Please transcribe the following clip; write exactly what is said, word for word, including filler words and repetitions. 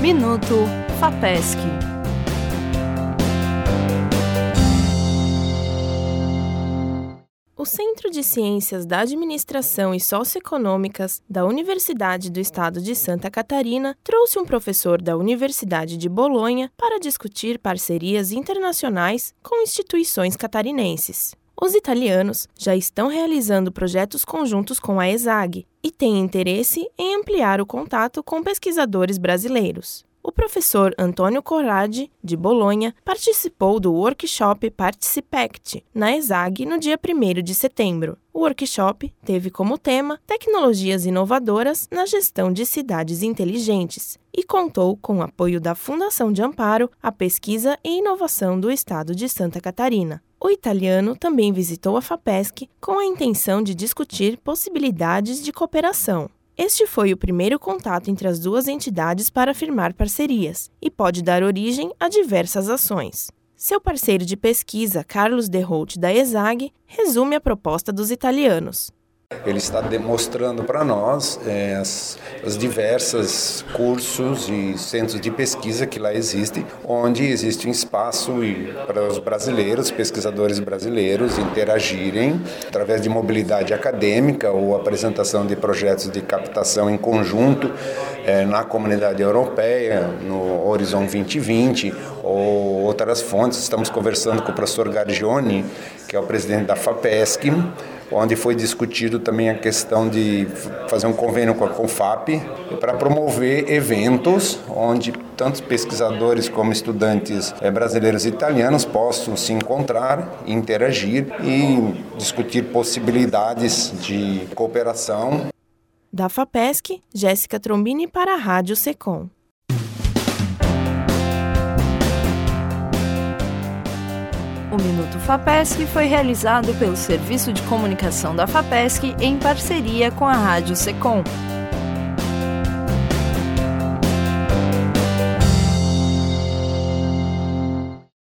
Minuto FAPESC. O Centro de Ciências da Administração e Socioeconômicas da Universidade do Estado de Santa Catarina trouxe um professor da Universidade de Bolonha para discutir parcerias internacionais com instituições catarinenses. Os italianos já estão realizando projetos conjuntos com a ESAG e têm interesse em ampliar o contato com pesquisadores brasileiros. O professor Antônio Corradi, de Bolonha, participou do workshop Participect, na ESAG, no dia primeiro de setembro. O workshop teve como tema Tecnologias inovadoras na gestão de cidades inteligentes e contou com o apoio da Fundação de Amparo à Pesquisa e Inovação do Estado de Santa Catarina. O italiano também visitou a FAPESC com a intenção de discutir possibilidades de cooperação. Este foi o primeiro contato entre as duas entidades para firmar parcerias e pode dar origem a diversas ações. Seu parceiro de pesquisa, Carlos De Holt, da ESAG, resume a proposta dos italianos. Ele está demonstrando para nós é, as, as diversas cursos e centros de pesquisa que lá existem, onde existe um espaço e, para os brasileiros, pesquisadores brasileiros, interagirem através de mobilidade acadêmica ou apresentação de projetos de captação em conjunto é, na comunidade europeia, no Horizon vinte vinte ou outras fontes. Estamos conversando com o professor Gargioni, que é o presidente da FAPESC, onde foi discutido também a questão de fazer um convênio com a CONFAP para promover eventos onde tanto pesquisadores como estudantes brasileiros e italianos possam se encontrar, interagir e discutir possibilidades de cooperação. Da FAPESC, Jéssica Trombini para a Rádio Secom. O Minuto FAPESC foi realizado pelo Serviço de Comunicação da FAPESC em parceria com a Rádio Secom.